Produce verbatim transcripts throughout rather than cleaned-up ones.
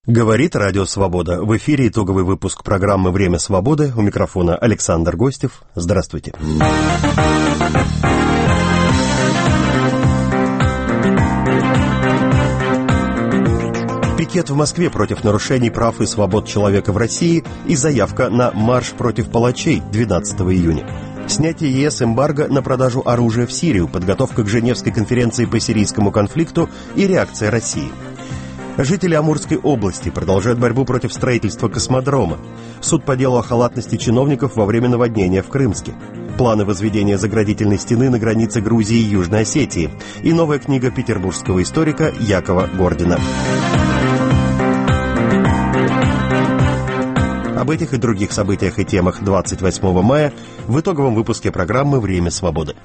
Говорит Радио Свобода. В эфире итоговый выпуск программы «Время свободы». У микрофона Александр Гостев. Здравствуйте. Пикет в Москве против нарушений прав и свобод человека в России и заявка на марш против палачей двенадцатого июня. Снятие ЕС эмбарго на продажу оружия в Сирию, подготовка к Женевской конференции по сирийскому конфликту и реакция России. Жители Амурской области продолжают борьбу против строительства космодрома. Суд по делу о халатности чиновников во время наводнения в Крымске. Планы возведения заградительной стены на границе Грузии и Южной Осетии. И новая книга петербургского историка Якова Гордина. Об этих и других событиях и темах двадцать восьмого мая в итоговом выпуске программы «Время свободы».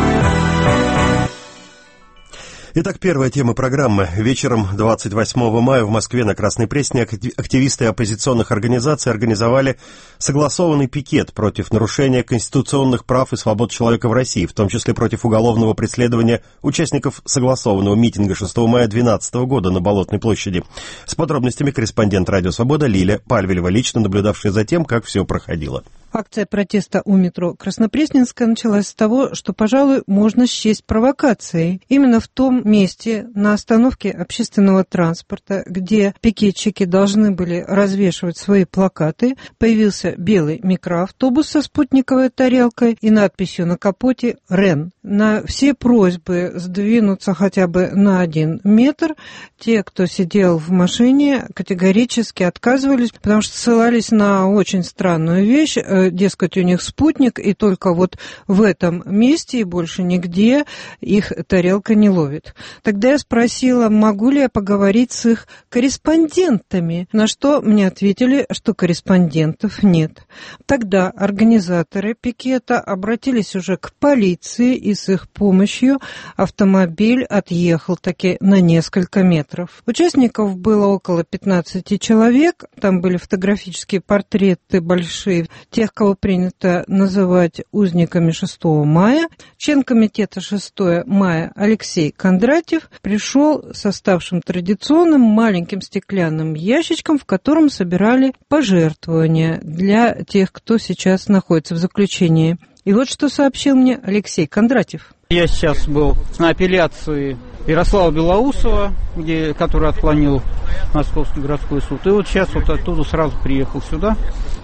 Итак, первая тема программы. Вечером двадцать восьмого мая в Москве на Красной Пресне активисты оппозиционных организаций организовали согласованный пикет против нарушения конституционных прав и свобод человека в России, в том числе против уголовного преследования участников согласованного митинга шестого мая две тысячи двенадцатого года на Болотной площади. С подробностями корреспондент Радио Свобода Лиля Пальвелева, лично наблюдавшая за тем, как все проходило. Акция протеста у метро Краснопресненская началась с того, что, пожалуй, можно счесть провокацией. Именно в том месте, на остановке общественного транспорта, где пикетчики должны были развешивать свои плакаты, появился белый микроавтобус со спутниковой тарелкой и надписью на капоте «Рен». На все просьбы сдвинуться хотя бы на один метр те, кто сидел в машине, категорически отказывались, потому что ссылались на очень странную вещь. Дескать, у них спутник, и только вот в этом месте и больше нигде их тарелка не ловит. Тогда я спросила, могу ли я поговорить с их корреспондентами, на что мне ответили, что корреспондентов нет. Тогда организаторы пикета обратились уже к полиции, и с их помощью автомобиль отъехал таки на несколько метров. Участников было около пятнадцати человек, там были фотографические портреты большие тех, кого принято называть узниками шестого мая. Член комитета шестого мая Алексей Кондратьев пришел с оставшим традиционным маленьким стеклянным ящичком, в котором собирали пожертвования для тех, кто сейчас находится в заключении. И вот что сообщил мне Алексей Кондратьев. Я сейчас был на апелляции Ярослава Белоусова, где, который отклонил Московский городской суд. И вот сейчас вот оттуда сразу приехал сюда,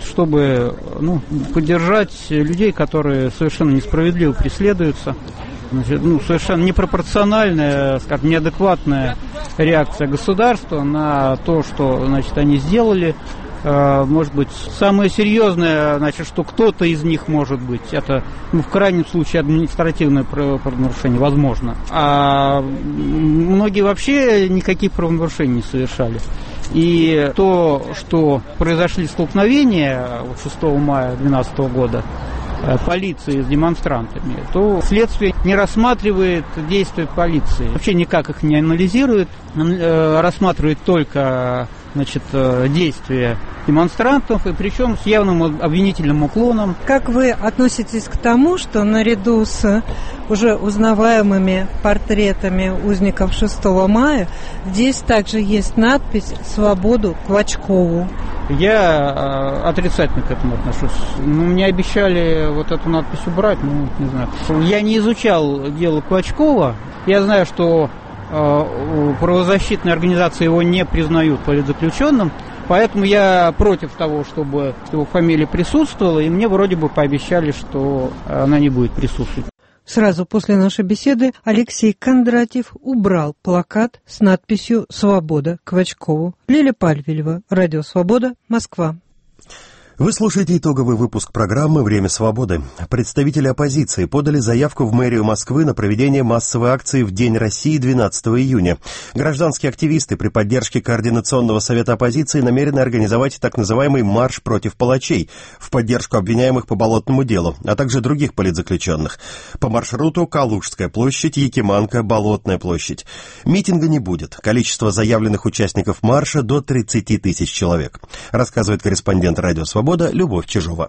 чтобы ну, поддержать людей, которые совершенно несправедливо преследуются. Значит, ну, совершенно непропорциональная, скажем, неадекватная реакция государства на то, что значит, они сделали. Может быть, самое серьезное, значит, что кто-то из них может быть, это, ну, в крайнем случае, административное правонарушение, возможно. А многие вообще никаких правонарушений не совершали. И то, что произошли столкновения шестого мая две тысячи двенадцатого года полиции с демонстрантами, то следствие не рассматривает действия полиции. Вообще никак их не анализирует, рассматривает только значит, действия демонстрантов, и причем с явным обвинительным уклоном. Как вы относитесь к тому, что наряду с уже узнаваемыми портретами узников шестого мая здесь также есть надпись «Свободу Клочкову»? Я отрицательно к этому отношусь. Ну, мне обещали вот эту надпись убрать, ну, не знаю. Я не изучал дело Клочкова. Я знаю, что э, правозащитные организации его не признают политзаключенным, поэтому я против того, чтобы его фамилия присутствовала, и мне вроде бы пообещали, что она не будет присутствовать. Сразу после нашей беседы Алексей Кондратьев убрал плакат с надписью «Свобода Клочкову». Лиля Пальвелева, Радио Свобода, Москва. Вы слушаете итоговый выпуск программы «Время свободы». Представители оппозиции подали заявку в мэрию Москвы на проведение массовой акции в День России двенадцатого июня. Гражданские активисты при поддержке Координационного совета оппозиции намерены организовать так называемый «Марш против палачей» в поддержку обвиняемых по Болотному делу, а также других политзаключенных. По маршруту Калужская площадь, Якиманка, Болотная площадь. Митинга не будет. Количество заявленных участников марша до тридцати тысяч человек. Рассказывает корреспондент Радио Свобода Любовь Чижова.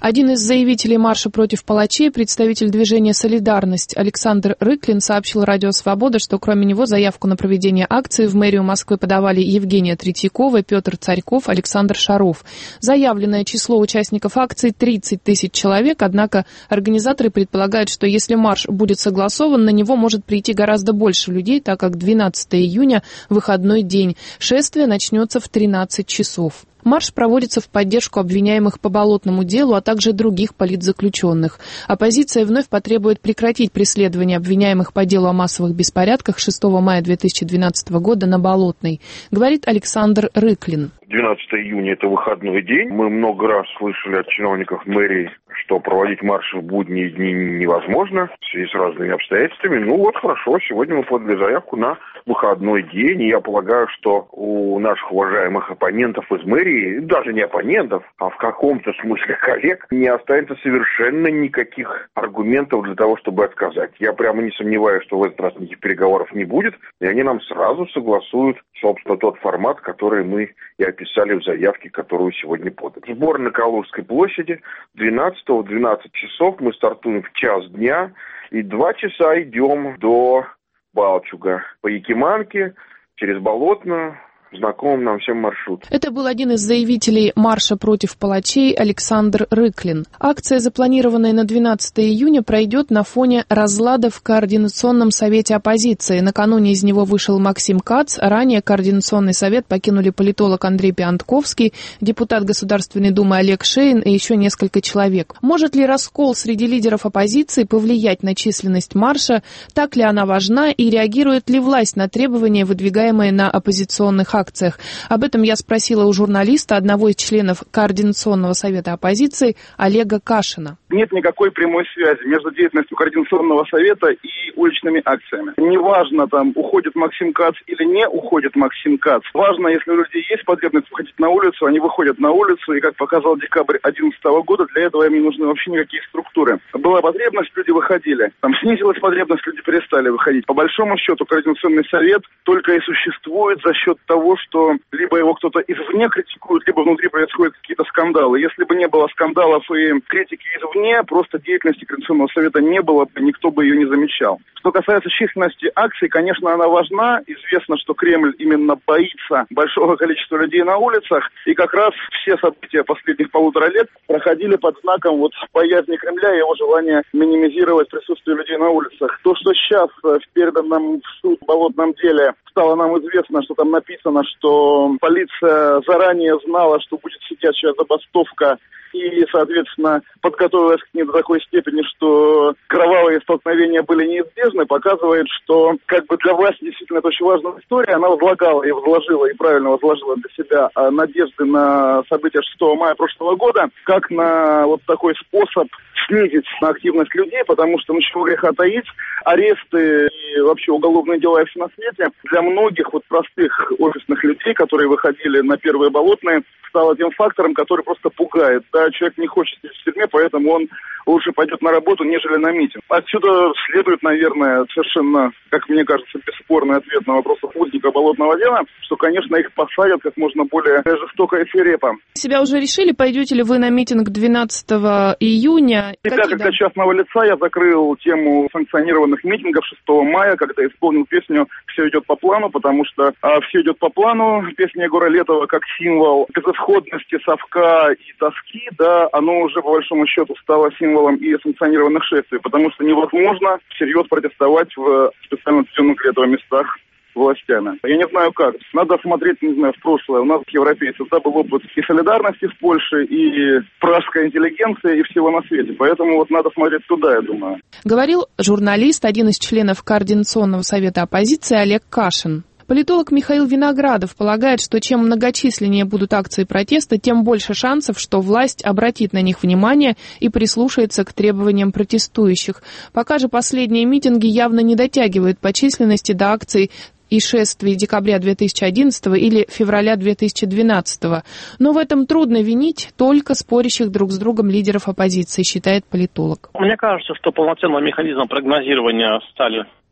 Один из заявителей марша против палачей, представитель движения «Солидарность» Александр Рыклин, сообщил Радио Свобода, что кроме него заявку на проведение акции в мэрию Москвы подавали Евгения Третьякова, Петр Царьков, Александр Шаров. Заявленное число участников акции тридцать тысяч человек, однако организаторы предполагают, что если марш будет согласован, на него может прийти гораздо больше людей, так как двенадцатого июня – выходной день. Шествие начнется в тринадцать часов. Марш проводится в поддержку обвиняемых по болотному делу, а также других политзаключенных. Оппозиция вновь потребует прекратить преследование обвиняемых по делу о массовых беспорядках шестого мая две тысячи двенадцатого года на Болотной, говорит Александр Рыклин. двенадцатого июня – это выходной день. Мы много раз слышали от чиновников мэрии, что проводить марши в будние дни невозможно в связи с разными обстоятельствами. Ну вот хорошо, сегодня мы подали заявку на выходной день. И я полагаю, что у наших уважаемых оппонентов из мэрии, даже не оппонентов, а в каком-то смысле коллег, не останется совершенно никаких аргументов для того, чтобы отказать. Я прямо не сомневаюсь, что в этот раз никаких переговоров не будет, и они нам сразу согласуют, собственно, тот формат, который мы и описали в заявке, которую сегодня подали. Сбор на Калужской площади двенадцатого в двенадцать часов. Мы стартуем в час дня и два часа идем до Балчуга по Якиманке, через Болотную, знакомым нам всем маршрут. Это был один из заявителей марша против палачей Александр Рыклин. Акция, запланированная на двенадцатого июня, пройдет на фоне разлада в Координационном совете оппозиции. Накануне из него вышел Максим Кац. Ранее Координационный совет покинули политолог Андрей Пиантковский, депутат Государственной Думы Олег Шейн и еще несколько человек. Может ли раскол среди лидеров оппозиции повлиять на численность марша? Так ли она важна и реагирует ли власть на требования, выдвигаемые на оппозиционных акциях? акциях. Об этом я спросила у журналиста, одного из членов Координационного совета оппозиции, Олега Кашина. Нет никакой прямой связи между деятельностью Координационного совета и уличными акциями. Неважно, там, уходит Максим Кац или не уходит Максим Кац. Важно, если у людей есть потребность выходить на улицу, они выходят на улицу, и, как показал декабрь две тысячи одиннадцатого года, для этого им не нужны вообще никакие структуры. Была потребность, люди выходили. Там снизилась потребность, люди перестали выходить. По большому счету, Координационный совет только и существует за счет того, что либо его кто-то извне критикует, либо внутри происходят какие-то скандалы. Если бы не было скандалов и критики извне, просто деятельности Координационного совета не было бы, никто бы ее не замечал. Что касается численности акций, конечно, она важна. Известно, что Кремль именно боится большого количества людей на улицах. И как раз все события последних полутора лет проходили под знаком вот боязни Кремля и его желания минимизировать присутствие людей на улицах. То, что сейчас в переданном в суд болотном деле стало нам известно, что там написано, что полиция заранее знала, что будет сидячая забастовка, и, соответственно, подготовилась к ней до такой степени, что кровавые столкновения были неизбежны, показывает, что как бы для власти действительно это очень важная история. Она возлагала и возложила, и правильно возложила для себя надежды на события шестого мая прошлого года, как на вот такой способ снизить на активность людей, потому что, ну, чего греха таить, аресты и вообще уголовные дела и все на свете для многих вот простых офисных людей, которые выходили на первые болотные, стало тем фактором, который просто пугает. Да, человек не хочет сидеть в тюрьме, поэтому он лучше пойдет на работу, нежели на митинг. Отсюда следует, наверное, совершенно, как мне кажется, бесспорный ответ на вопрос узника болотного дела, что, конечно, их посадят как можно более жестоко и свирепо. Себя уже решили, пойдете ли вы на митинг двенадцатого июня? Себя, как для частного лица, я закрыл тему санкционированных митингов шестого мая, когда исполнил песню «Все идет по плану», потому что а, «Все идет по плану», песня Егора Летова как символ безысходности, совка и тоски, да, оно уже, по большому счету, стало символом и санкционированных шествий, потому что невозможно всерьез протестовать в специально отведенных для этого местах властями. Я не знаю как. Надо смотреть, не знаю, в прошлое. У нас, европейцев, да, был опыт и солидарности с Польшей, и пражской интеллигенции, и всего на свете. Поэтому вот надо смотреть туда, я думаю. Говорил журналист, один из членов Координационного совета оппозиции Олег Кашин. Политолог Михаил Виноградов полагает, что чем многочисленнее будут акции протеста, тем больше шансов, что власть обратит на них внимание и прислушается к требованиям протестующих. Пока же последние митинги явно не дотягивают по численности до акций и шествий декабря две тысячи одиннадцатого или февраля две тысячи двенадцатого. Но в этом трудно винить только спорящих друг с другом лидеров оппозиции, считает политолог. Мне кажется, что полноценного механизма прогнозирования стали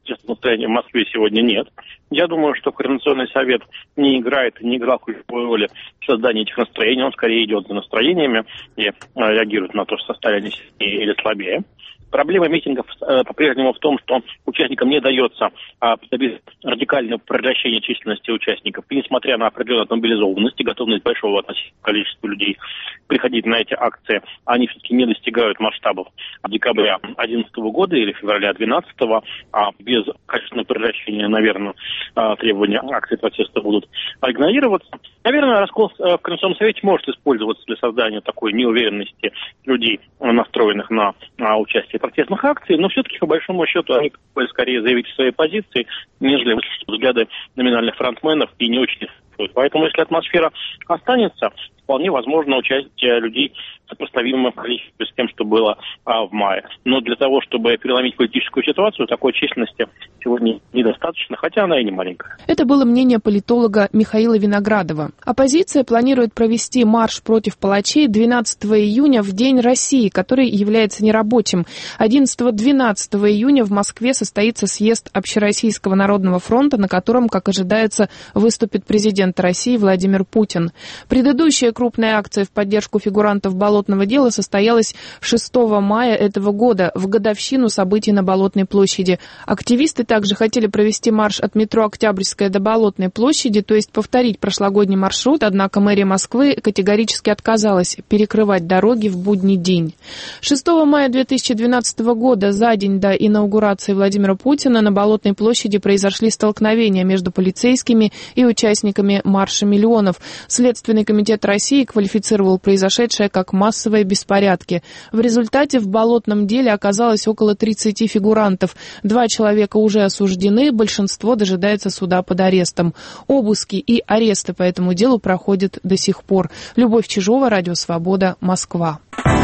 настроения в Москве сегодня нет. Я думаю, что Координационный совет не играет, не играл ключевой роли в создании этих настроений. Он скорее идет за настроениями и реагирует на то, что состояние сильнее или слабее. Проблема митингов э, по-прежнему в том, что участникам не дается а, радикальное превращение численности участников. И несмотря на определенную мобилизованность и готовность большого относительного количества людей приходить на эти акции, они все-таки не достигают масштабов декабря две тысячи одиннадцатого года или февраля две тысячи двенадцатого, а без качественного превращения, наверное, требования акций протеста будут игнорироваться. Наверное, раскол в Координационном совете может использоваться для создания такой неуверенности людей, настроенных на, на участие в протестных акциях, но все-таки, по большому счету, они скорее заявить свои позиции, нежели взгляды номинальных фронтменов и не очень. Поэтому, если атмосфера останется, вполне возможно участие людей сопоставимое количество с тем, что было а, в мае. Но для того, чтобы переломить политическую ситуацию, такой численности сегодня недостаточно, хотя она и не маленькая. Это было мнение политолога Михаила Виноградова. Оппозиция планирует провести марш против палачей двенадцатого июня в День России, который является нерабочим. одиннадцатого-двенадцатого июня в Москве состоится съезд Общероссийского народного фронта, на котором, как ожидается, выступит президент России Владимир Путин. Предыдущая крупная акция в поддержку фигурантов болотного дела состоялась шестого мая этого года, в годовщину событий на Болотной площади. Активисты также хотели провести марш от метро Октябрьская до Болотной площади, то есть повторить прошлогодний маршрут, однако мэрия Москвы категорически отказалась перекрывать дороги в будний день. шестого мая две тысячи двенадцатого года, за день до инаугурации Владимира Путина, на Болотной площади произошли столкновения между полицейскими и участниками марша миллионов. Следственный комитет России квалифицировал произошедшее как массовые беспорядки. В результате в болотном деле оказалось около тридцати фигурантов. Два человека уже осуждены, большинство дожидается суда под арестом. Обыски и аресты по этому делу проходят до сих пор. Любовь Чижова, Радио Свобода, Москва.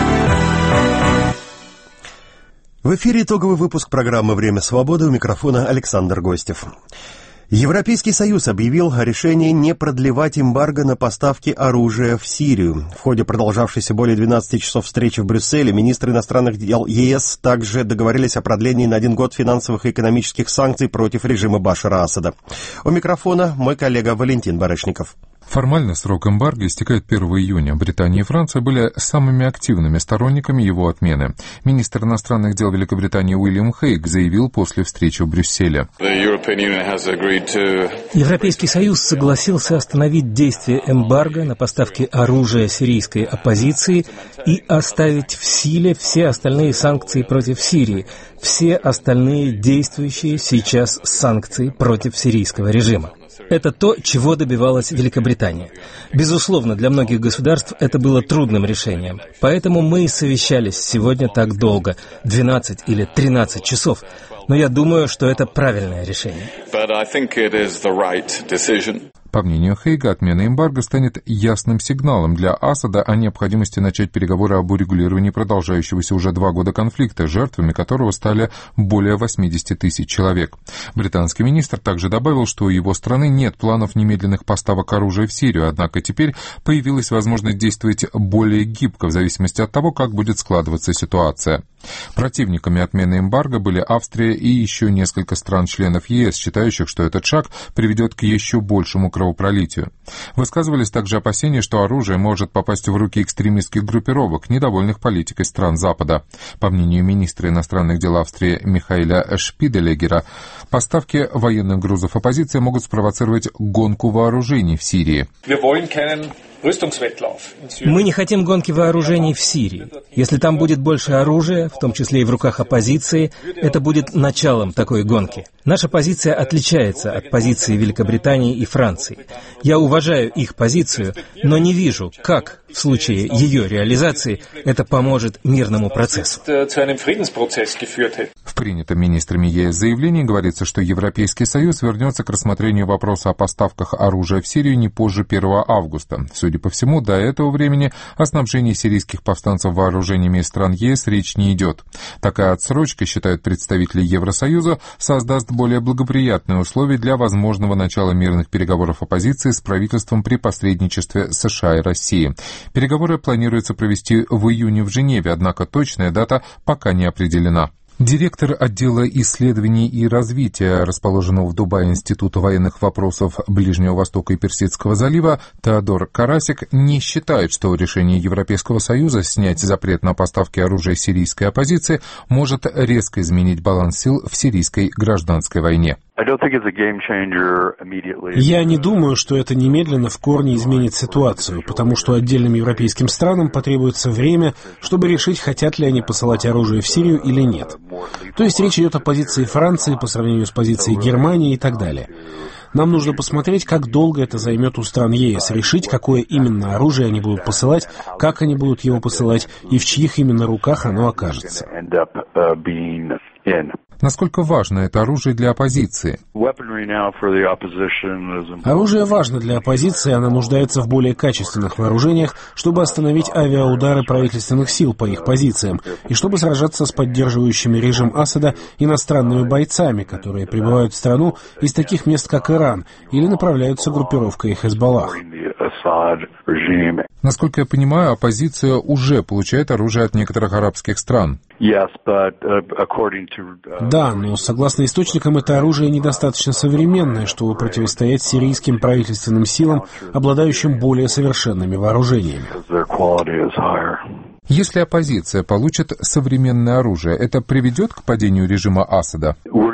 В эфире итоговый выпуск программы «Время свободы», у микрофона Александр Гостев. Европейский Союз объявил о решении не продлевать эмбарго на поставки оружия в Сирию. В ходе продолжавшейся более двенадцати часов встречи в Брюсселе министры иностранных дел ЕС также договорились о продлении на один год финансовых и экономических санкций против режима Башара Асада. У микрофона мой коллега Валентин Барышников. Формально срок эмбарго истекает первого июня. Британия и Франция были самыми активными сторонниками его отмены. Министр иностранных дел Великобритании Уильям Хейг заявил после встречи в Брюсселе. Европейский Союз согласился остановить действие эмбарго на поставки оружия сирийской оппозиции и оставить в силе все остальные санкции против Сирии, все остальные действующие сейчас санкции против сирийского режима. Это то, чего добивалась Великобритания. Безусловно, для многих государств это было трудным решением. Поэтому мы и совещались сегодня так долго, двенадцать или тринадцать часов. Но я думаю, что это правильное решение. По мнению Хейга, отмена эмбарго станет ясным сигналом для Асада о необходимости начать переговоры об урегулировании продолжающегося уже два года конфликта, жертвами которого стали более восьмидесяти тысяч человек. Британский министр также добавил, что у его страны нет планов немедленных поставок оружия в Сирию, однако теперь появилась возможность действовать более гибко в зависимости от того, как будет складываться ситуация. Противниками отмены эмбарго были Австрия и еще несколько стран-членов ЕС, считающих, что этот шаг приведет к еще большему кровопролитию. Высказывались также опасения, что оружие может попасть в руки экстремистских группировок, недовольных политикой стран Запада. По мнению министра иностранных дел Австрии Михаэля Шпиделегера, поставки военных грузов оппозиции могут спровоцировать гонку вооружений в Сирии. Мы не хотим гонки вооружений в Сирии. Если там будет больше оружия, в том числе и в руках оппозиции, это будет началом такой гонки. Наша позиция отличается от позиции Великобритании и Франции. Я уважаю их позицию, но не вижу, как в случае ее реализации это поможет мирному процессу. В принятом министрами ЕС заявлении говорится, что Европейский Союз вернется к рассмотрению вопроса о поставках оружия в Сирию не позже первого августа. Судя по всему, до этого времени о снабжении сирийских повстанцев вооружениями из стран ЕС речь не идет. Такая отсрочка, считают представители Евросоюза, создаст более благоприятные условия для возможного начала мирных переговоров оппозиции с правительством при посредничестве США и России. Переговоры планируется провести в июне в Женеве, однако точная дата пока не определена. Директор отдела исследований и развития, расположенного в Дубае Института военных вопросов Ближнего Востока и Персидского залива, Теодор Карасик не считает, что решение Европейского Союза снять запрет на поставки оружия сирийской оппозиции может резко изменить баланс сил в сирийской гражданской войне. Я не думаю, что это немедленно в корне изменит ситуацию, потому что отдельным европейским странам потребуется время, чтобы решить, хотят ли они посылать оружие в Сирию или нет. То есть речь идет о позиции Франции по сравнению с позицией Германии и так далее. Нам нужно посмотреть, как долго это займет у стран ЕС, решить, какое именно оружие они будут посылать, как они будут его посылать и в чьих именно руках оно окажется. Насколько важно это оружие для оппозиции? Оружие важно для оппозиции, она нуждается в более качественных вооружениях, чтобы остановить авиаудары правительственных сил по их позициям и чтобы сражаться с поддерживающими режим Асада иностранными бойцами, которые прибывают в страну из таких мест, как Иран, или направляются группировкой Хезболлах. Насколько я понимаю, оппозиция уже получает оружие от некоторых арабских стран. Да, но согласно источникам, это оружие недостаточно современное, чтобы противостоять сирийским правительственным силам, обладающим более совершенными вооружениями. Если оппозиция получит современное оружие, это приведет к падению режима Асада?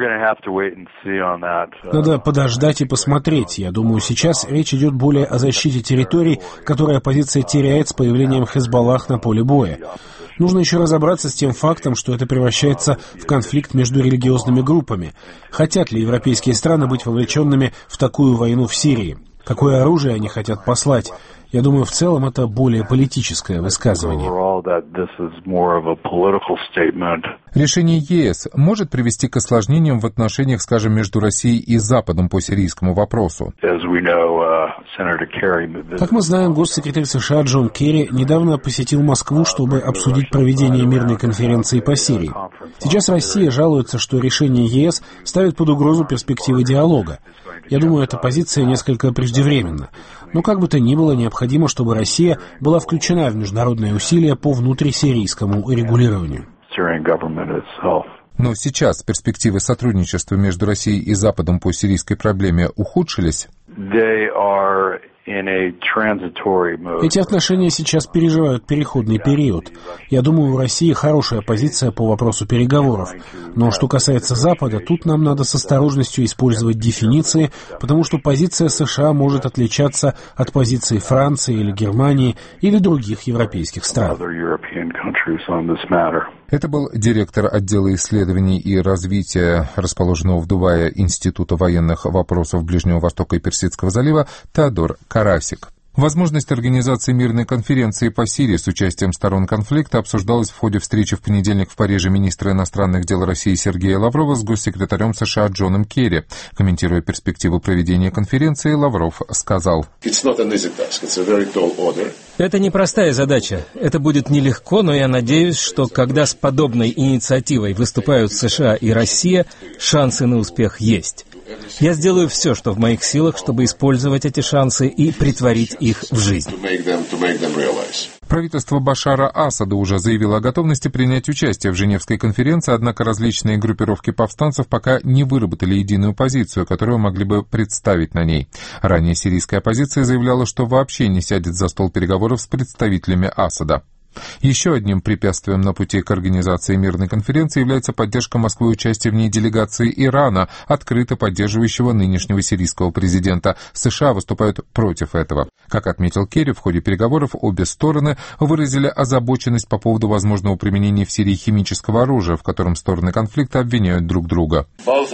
Надо подождать и посмотреть. Я думаю, сейчас речь идет более о защите территорий, которые оппозиция теряет с появлением Хезболлах на поле боя. Нужно еще разобраться с тем фактом, что это превращается в конфликт между религиозными группами. Хотят ли европейские страны быть вовлеченными в такую войну в Сирии? Какое оружие они хотят послать? Я думаю, в целом это более политическое высказывание. Решение ЕС может привести к осложнениям в отношениях, скажем, между Россией и Западом по сирийскому вопросу. Как мы знаем, госсекретарь США Джон Керри недавно посетил Москву, чтобы обсудить проведение мирной конференции по Сирии. Сейчас Россия жалуется, что решение ЕС ставит под угрозу перспективы диалога. Я думаю, эта позиция несколько преждевременна. Но как бы то ни было, необходимо, чтобы Россия была включена в международные усилия по внутрисирийскому регулированию. Но сейчас перспективы сотрудничества между Россией и Западом по сирийской проблеме ухудшились? Эти отношения сейчас переживают переходный период. Я думаю, у России хорошая позиция по вопросу переговоров. Но что касается Запада, тут нам надо с осторожностью использовать дефиниции, потому что позиция США может отличаться от позиции Франции или Германии или других европейских стран. Это был директор отдела исследований и развития, расположенного в Дубае Института военных вопросов Ближнего Востока и Персидского залива, Теодор Карасик. Возможность организации мирной конференции по Сирии с участием сторон конфликта обсуждалась в ходе встречи в понедельник в Париже министра иностранных дел России Сергея Лаврова с госсекретарем США Джоном Керри. Комментируя перспективу проведения конференции, Лавров сказал: «Это непростая задача. Это будет нелегко, но я надеюсь, что когда с подобной инициативой выступают США и Россия, шансы на успех есть. Я сделаю все, что в моих силах, чтобы использовать эти шансы и претворить их в жизнь». Правительство Башара Асада уже заявило о готовности принять участие в Женевской конференции, однако различные группировки повстанцев пока не выработали единую позицию, которую могли бы представить на ней. Ранее сирийская оппозиция заявляла, что вообще не сядет за стол переговоров с представителями Асада. Еще одним препятствием на пути к организации мирной конференции является поддержка Москвы участия в ней делегации Ирана, открыто поддерживающего нынешнего сирийского президента. США выступают против этого. Как отметил Керри, в ходе переговоров обе стороны выразили озабоченность по поводу возможного применения в Сирии химического оружия, в котором стороны конфликта обвиняют друг друга.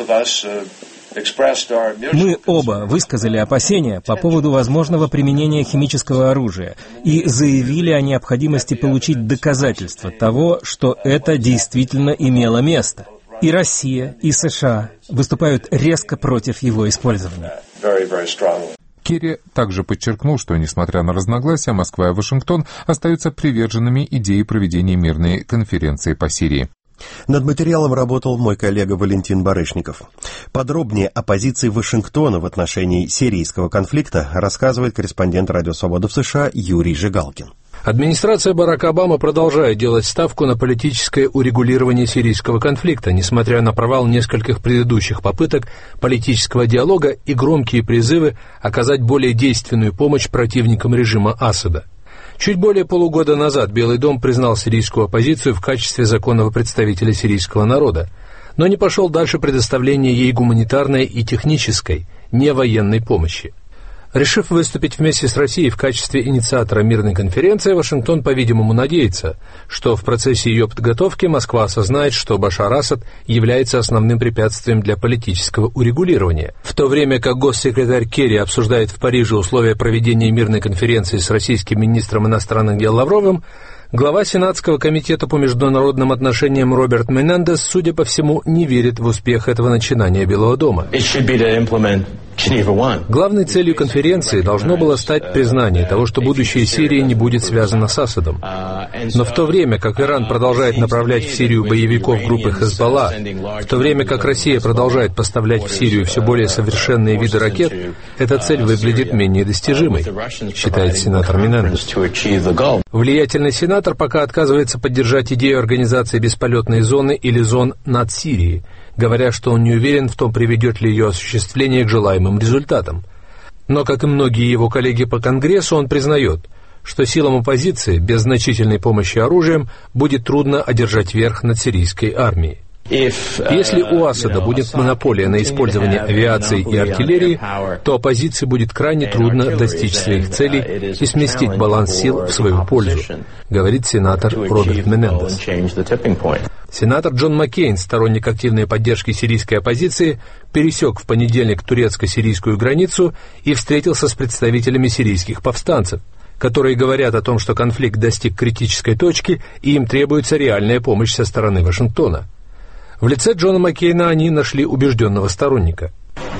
Мы оба высказали опасения по поводу возможного применения химического оружия и заявили о необходимости получить доказательства того, что это действительно имело место. И Россия, и США выступают резко против его использования. Керри также подчеркнул, что, несмотря на разногласия, Москва и Вашингтон остаются приверженными идее проведения мирной конференции по Сирии. Над материалом работал мой коллега Валентин Барышников. Подробнее о позиции Вашингтона в отношении сирийского конфликта рассказывает корреспондент Радио Свобода в США Юрий Жигалкин. Администрация Барака Обамы продолжает делать ставку на политическое урегулирование сирийского конфликта, несмотря на провал нескольких предыдущих попыток политического диалога и громкие призывы оказать более действенную помощь противникам режима Асада. Чуть более полугода назад Белый дом признал сирийскую оппозицию в качестве законного представителя сирийского народа, но не пошел дальше предоставления ей гуманитарной и технической, не военной помощи. Решив выступить вместе с Россией в качестве инициатора мирной конференции, Вашингтон, по-видимому, надеется, что в процессе ее подготовки Москва осознает, что Башар Асад является основным препятствием для политического урегулирования. В то время как госсекретарь Керри обсуждает в Париже условия проведения мирной конференции с российским министром иностранных дел Лавровым, глава Сенатского комитета по международным отношениям Роберт Менендес, судя по всему, не верит в успех этого начинания Белого дома. Главной целью конференции должно было стать признание того, что будущее Сирии не будет связано с Асадом. Но в то время, как Иран продолжает направлять в Сирию боевиков группы Хезболла, в то время как Россия продолжает поставлять в Сирию все более совершенные виды ракет, эта цель выглядит менее достижимой, считает сенатор Менендес. Влиятельный сенатор пока отказывается поддержать идею организации бесполетной зоны или зон над Сирией, говоря, что он не уверен в том, приведет ли ее осуществление к желаемым результатам. Но, как и многие его коллеги по Конгрессу, он признает, что силам оппозиции без значительной помощи оружием будет трудно одержать верх над сирийской армией. Если у Асада будет монополия на использование авиации и артиллерии, то оппозиции будет крайне трудно достичь своих целей и сместить баланс сил в свою пользу, говорит сенатор Роберт Менендес. Сенатор Джон Маккейн, сторонник активной поддержки сирийской оппозиции, пересек в понедельник турецко-сирийскую границу и встретился с представителями сирийских повстанцев, которые говорят о том, что конфликт достиг критической точки и им требуется реальная помощь со стороны Вашингтона. В лице Джона Маккейна они нашли убежденного сторонника.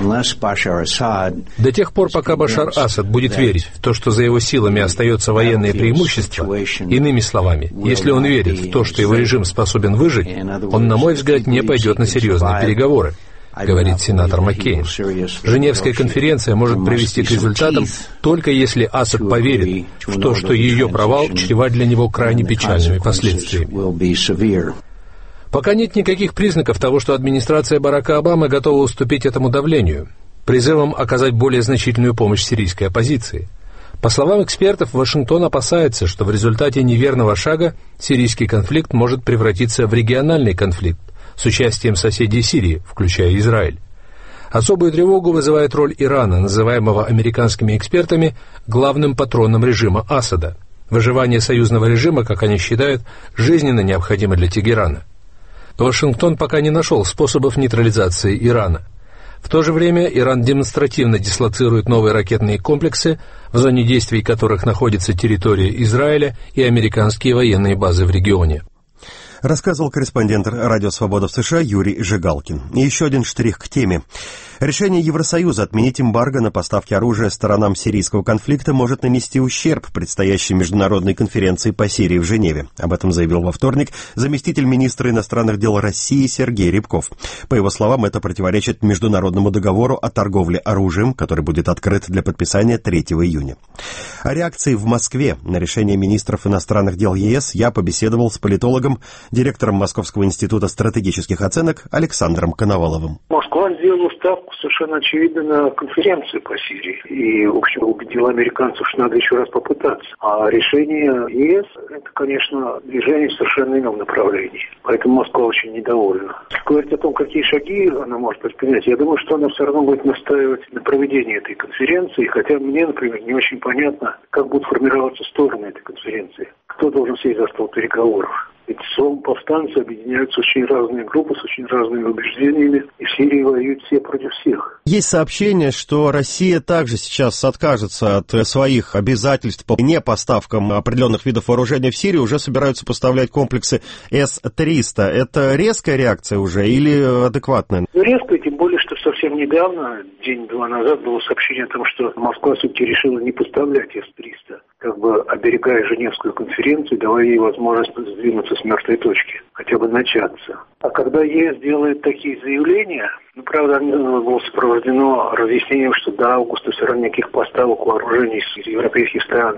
До тех пор, пока Башар Асад будет верить в то, что за его силами остается военное преимущество, иными словами, если он верит в то, что его режим способен выжить, он, на мой взгляд, не пойдет на серьезные переговоры, говорит сенатор Маккейн. Женевская конференция может привести к результатам только если Асад поверит в то, что ее провал чреват для него крайне печальными последствиями. Пока нет никаких признаков того, что администрация Барака Обамы готова уступить этому давлению, призывом оказать более значительную помощь сирийской оппозиции. По словам экспертов, Вашингтон опасается, что в результате неверного шага сирийский конфликт может превратиться в региональный конфликт с участием соседей Сирии, включая Израиль. Особую тревогу вызывает роль Ирана, называемого американскими экспертами главным патроном режима Асада. Выживание союзного режима, как они считают, жизненно необходимо для Тегерана. Вашингтон пока не нашел способов нейтрализации Ирана. В то же время Иран демонстративно дислоцирует новые ракетные комплексы, в зоне действий которых находится территория Израиля и американские военные базы в регионе. Рассказывал корреспондент «Радио Свобода» в США Юрий Жигалкин. И еще один штрих к теме. Решение Евросоюза отменить эмбарго на поставки оружия сторонам сирийского конфликта может нанести ущерб предстоящей международной конференции по Сирии в Женеве. Об этом заявил во вторник заместитель министра иностранных дел России Сергей Рябков. По его словам, это противоречит международному договору о торговле оружием, который будет открыт для подписания третьего июня. О реакции в Москве на решение министров иностранных дел ЕС я побеседовал с политологом, директором Московского института стратегических оценок Александром Коноваловым. Москва сделала ставку совершенно очевидно на конференцию по Сирии. И, в общем, убедила американцев, что надо еще раз попытаться. А решение ЕС, это, конечно, движение в совершенно ином направлении. Поэтому Москва очень недовольна. Говорить о том, какие шаги она может предпринять, я думаю, что она все равно будет настаивать на проведении этой конференции. Хотя мне, например, не очень понятно, как будут формироваться стороны этой конференции. Кто должен сесть за стол переговоров. Ведь повстанцы объединяются очень разные группы с очень разными убеждениями, и в Сирии воюют все против всех. Есть сообщение, что Россия также сейчас откажется от своих обязательств по непоставкам определенных видов вооружения в Сирию, уже собираются поставлять комплексы эс триста. Это резкая реакция уже или адекватная? Резкая, тем более, что совсем недавно, день-два назад, было сообщение о том, что Москва все-таки решила не поставлять эс триста, как бы оберегая Женевскую конференцию, давая ей возможность сдвинуться с мертвой точки, хотя бы начаться. А когда ЕС делает такие заявления, ну, правда, они было сопровождено разъяснением, что до августа все равно никаких поставок вооружений из европейских стран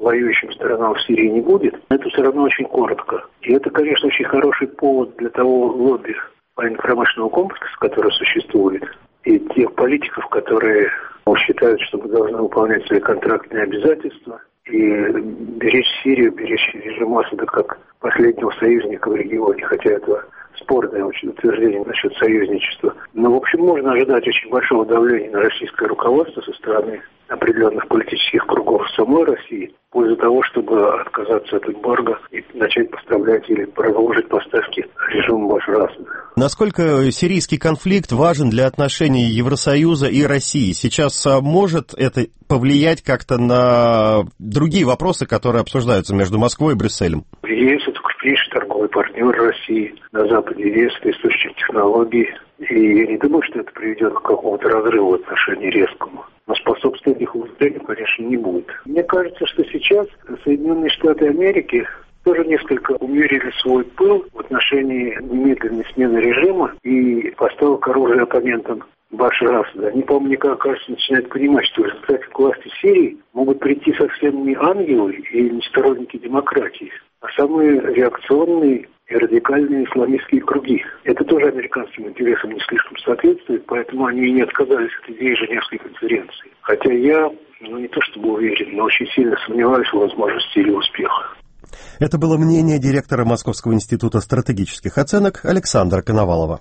воюющим сторонам в Сирии не будет, это все равно очень коротко. И это, конечно, очень хороший повод для того лобби военно-промышленного комплекса, который существует, и тех политиков, которые считают, что мы должны выполнять свои контрактные обязательства и беречь Сирию, беречь режим Асада как последнего союзника в регионе, хотя это спорное очень утверждение насчет союзничества. Но, в общем, можно ожидать очень большого давления на российское руководство со стороны определенных политических кругов в самой России в пользу того, чтобы отказаться от эмбарго и начать поставлять или продолжить поставки режиму Башара Асада. Насколько сирийский конфликт важен для отношений Евросоюза и России? Сейчас может это повлиять как-то на другие вопросы, которые обсуждаются между Москвой и Брюсселем? ЕС – это крупнейший торговый партнер России. На Западе ЕС – это источник технологий. И я не думаю, что это приведет к какому-то разрыву отношений резкому. Но способствовать их улучшению, конечно, не будет. Мне кажется, что сейчас Соединенные Штаты Америки тоже несколько умерили свой пыл в отношении немедленной смены режима и поставок оружия оппонентам Башара Асада. Они, по-моему, мне кажется, начинают понимать, что в результате к власти Сирии могут прийти совсем не ангелы и не сторонники демократии, а самые реакционные и радикальные исламистские круги. Это тоже американским интересам не слишком соответствует, поэтому они и не отказались от идеи Женевской конференции. Хотя я, ну не то чтобы уверен, но очень сильно сомневаюсь в возможности или успеха. Это было мнение директора Московского института стратегических оценок Александра Коновалова.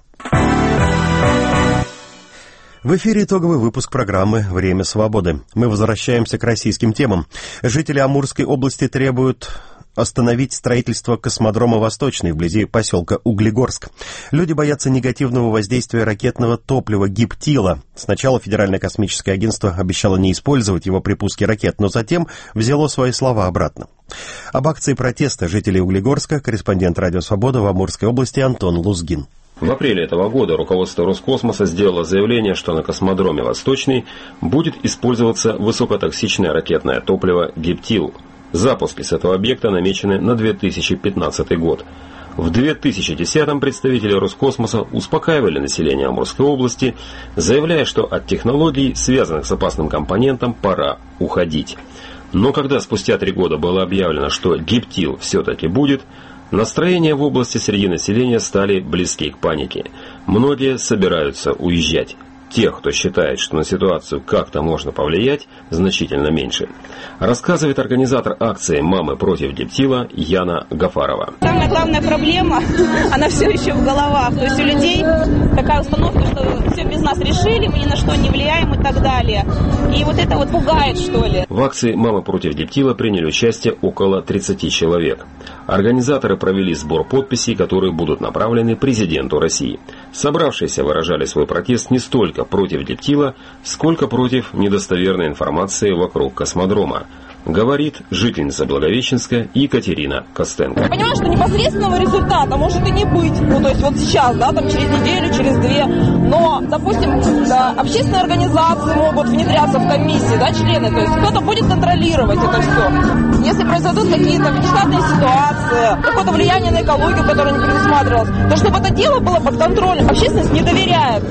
В эфире итоговый выпуск программы «Время свободы». Мы возвращаемся к российским темам. Жители Амурской области требуют остановить строительство космодрома «Восточный» вблизи поселка Углегорск. Люди боятся негативного воздействия ракетного топлива гиптила. Сначала Федеральное космическое агентство обещало не использовать его при пуске ракет, но затем взяло свои слова обратно. Об акции протеста жителей Углегорска корреспондент «Радио Свобода» в Амурской области Антон Лузгин. В апреле этого года руководство Роскосмоса сделало заявление, что на космодроме «Восточный» будет использоваться высокотоксичное ракетное топливо гиптил. Запуски с этого объекта намечены на две тысячи пятнадцатый год. В две тысячи десятом представители Роскосмоса успокаивали население Амурской области, заявляя, что от технологий, связанных с опасным компонентом, пора уходить. Но когда спустя три года было объявлено, что гиптил все-таки будет, настроения в области среди населения стали близки к панике. Многие собираются уезжать. Тех, кто считает, что на ситуацию как-то можно повлиять, значительно меньше. Рассказывает организатор акции «Мамы против гиптила» Яна Гафарова. Самая главная проблема, она все еще в головах. То есть у людей такая установка, что все без нас решили, мы ни на что не влияем и так далее. И вот это вот пугает, что ли. В акции «Мамы против гиптила» приняли участие около тридцати человек. Организаторы провели сбор подписей, которые будут направлены президенту России. Собравшиеся выражали свой протест не столько против гиптила, сколько против недостоверной информации вокруг космодрома, говорит жительница Благовещенска Екатерина Костенко. Я понимаю, что непосредственного результата может и не быть. Ну, то есть вот сейчас, да, там через неделю, через две. Но, допустим, да, общественные организации могут внедряться в комиссии, да, члены. То есть кто-то будет контролировать это все. Если произойдут какие-то внештатные ситуации, какое-то влияние на экологию, которое не предусматривалось, то чтобы это дело было под контролем. Общественность не доверяет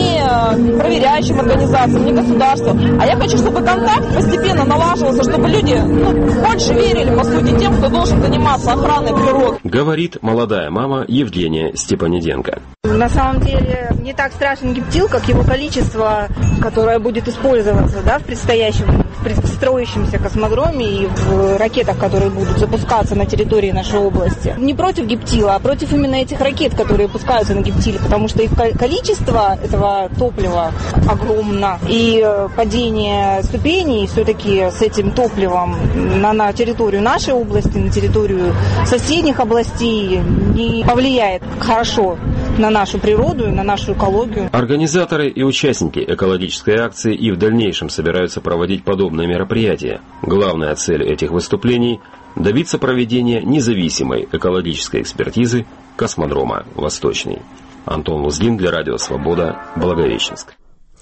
ни проверяющим организациям, ни государству. А я хочу, чтобы контакт постепенно налаживался, чтобы люди ну, больше верили, по сути, тем, кто должен заниматься охраной природы. Говорит молодая мама Евгения Степаниденко. На самом деле не так страшен гиптил, как его количество, которое будет использоваться, да, в предстоящем, в предстроящемся космодроме и в ракетах, которые будут запускаться на территории нашей области. Не против гиптила, а против именно этих ракет, которые пускаются на гиптиле, потому что их количество этого топлива огромно, и падение ступеней все-таки с этим топливом на, на территорию нашей области, на территорию соседних областей не повлияет хорошо на нашу природу и на нашу экологию. Организаторы и участники экологической акции и в дальнейшем собираются проводить подобные мероприятия. Главная цель этих выступлений – добиться проведения независимой экологической экспертизы космодрома «Восточный». Антон Лузгин для Радио Свобода, Благовещенск.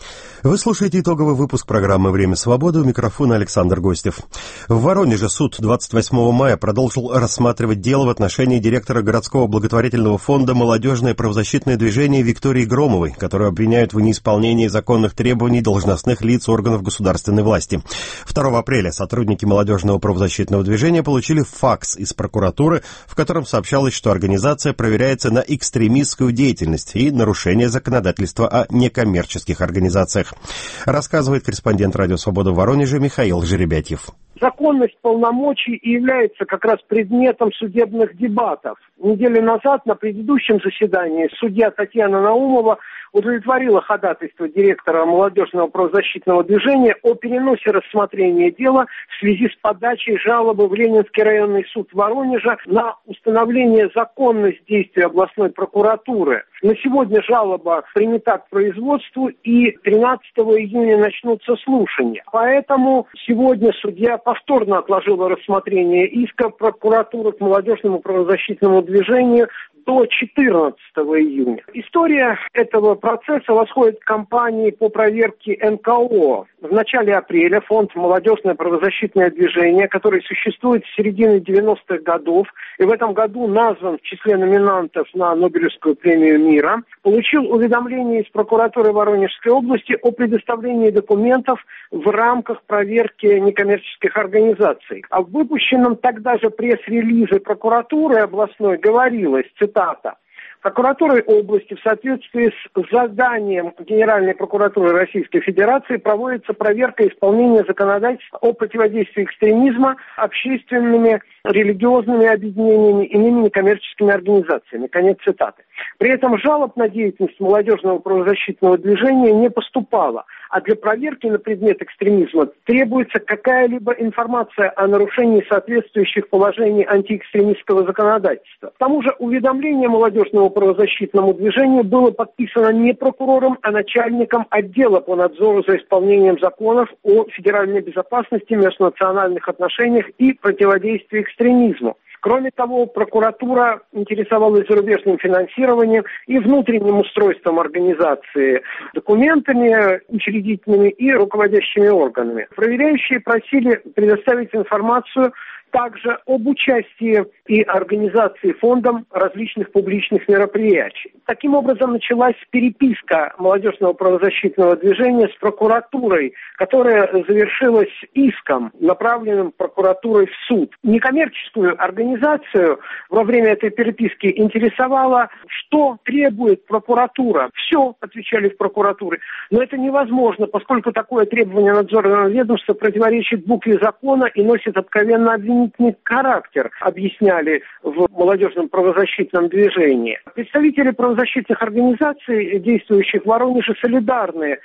Вы слушаете итоговый выпуск программы «Время свободы», у микрофона Александр Гостев. В Воронеже суд двадцать восьмого мая продолжил рассматривать дело в отношении директора городского благотворительного фонда «Молодежное правозащитное движение» Виктории Громовой, которую обвиняют в неисполнении законных требований должностных лиц органов государственной власти. второго апреля сотрудники молодежного правозащитного движения получили факс из прокуратуры, в котором сообщалось, что организация проверяется на экстремистскую деятельность и нарушение законодательства о некоммерческих организациях. Рассказывает корреспондент «Радио Свобода» в Воронеже Михаил Жеребятьев. Законность полномочий и является как раз предметом судебных дебатов. Неделю назад на предыдущем заседании судья Татьяна Наумова удовлетворила ходатайство директора молодежного правозащитного движения о переносе рассмотрения дела в связи с подачей жалобы в Ленинский районный суд Воронежа на установление законности действий областной прокуратуры. На сегодня жалоба принята к производству, и тринадцатого июня начнутся слушания. Поэтому сегодня судья повторно отложила рассмотрение иска прокуратуры к молодежному правозащитному движению до четырнадцатого июня. История этого процесса восходит к кампании по проверке эн ка о. В начале апреля фонд «Молодежное правозащитное движение», который существует с середины девяностых годов и в этом году назван в числе номинантов на Нобелевскую премию мира, получил уведомление из прокуратуры Воронежской области о предоставлении документов в рамках проверки некоммерческих организаций. А в выпущенном тогда же пресс-релизе прокуратуры областной говорилось, цитата: «Прокуратурой области в соответствии с заданием Генеральной прокуратуры Российской Федерации проводится проверка исполнения законодательства о противодействии экстремизма общественными, религиозными объединениями и иными некоммерческими организациями». Конец цитаты. При этом жалоб на деятельность молодежного правозащитного движения не поступало, а для проверки на предмет экстремизма требуется какая-либо информация о нарушении соответствующих положений антиэкстремистского законодательства. К тому же уведомление молодежному правозащитному движению было подписано не прокурором, а начальником отдела по надзору за исполнением законов о федеральной безопасности, межнациональных отношениях и противодействии экстремизму. Кроме того, прокуратура интересовалась зарубежным финансированием и внутренним устройством организации, документами учредительными и руководящими органами. Проверяющие просили предоставить информацию также об участии и организации фондом различных публичных мероприятий. Таким образом, началась переписка молодежного правозащитного движения с прокуратурой, которая завершилась иском, направленным прокуратурой в суд. Некоммерческую организацию во время этой переписки интересовало, что требует прокуратура. Все, отвечали в прокуратуре. Но это невозможно, поскольку такое требование надзорного ведомства противоречит букве закона и носит откровенно обвинительный характер, объясняли в молодежном правозащитном движении. Представители правозащитных организаций, действующих в Воронеже, солидарны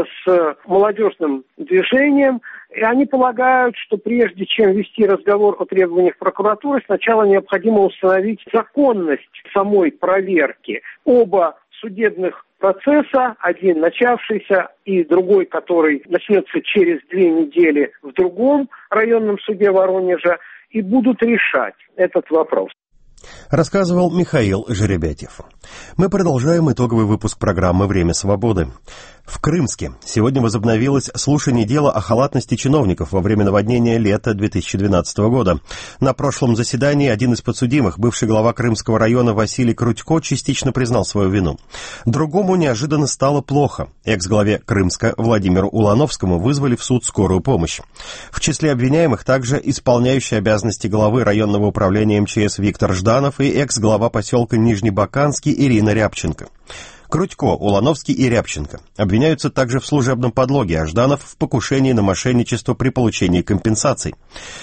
с молодежным движением, и они полагают, что прежде чем вести разговор о требованиях прокуратуры, сначала необходимо установить законность самой проверки. Оба судебных процесса, один начавшийся и другой, который начнется через две недели в другом районном суде Воронежа, и будут решать этот вопрос. Рассказывал Михаил Жеребятьев. Мы продолжаем итоговый выпуск программы «Время свободы». В Крымске сегодня возобновилось слушание дела о халатности чиновников во время наводнения лета две тысячи двенадцатого года. На прошлом заседании один из подсудимых, бывший глава Крымского района Василий Крутько, частично признал свою вину. Другому неожиданно стало плохо. Экс-главе Крымска Владимиру Улановскому вызвали в суд скорую помощь. В числе обвиняемых также исполняющий обязанности главы районного управления эм че эс Виктор Жданов и экс-глава поселка Нижнебаканский Ирина Рябченко. Крутько, Улановский и Рябченко обвиняются также в служебном подлоге, а Жданов в покушении на мошенничество при получении компенсаций.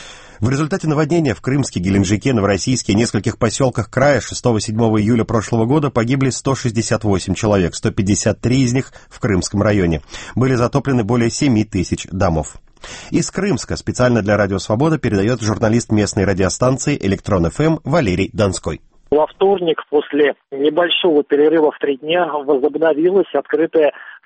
В результате наводнения в Крымске, Геленджике, Новороссийске и нескольких поселках края шестого-седьмого июля прошлого года погибли сто шестьдесят восемь человек, сто пятьдесят три из них в Крымском районе. Были затоплены более семь тысяч домов. Из Крымска специально для «Радио Свобода» передает журналист местной радиостанции «Электрон эф эм» Валерий Донской. Во вторник, после небольшого перерыва в три дня, возобновилось открытое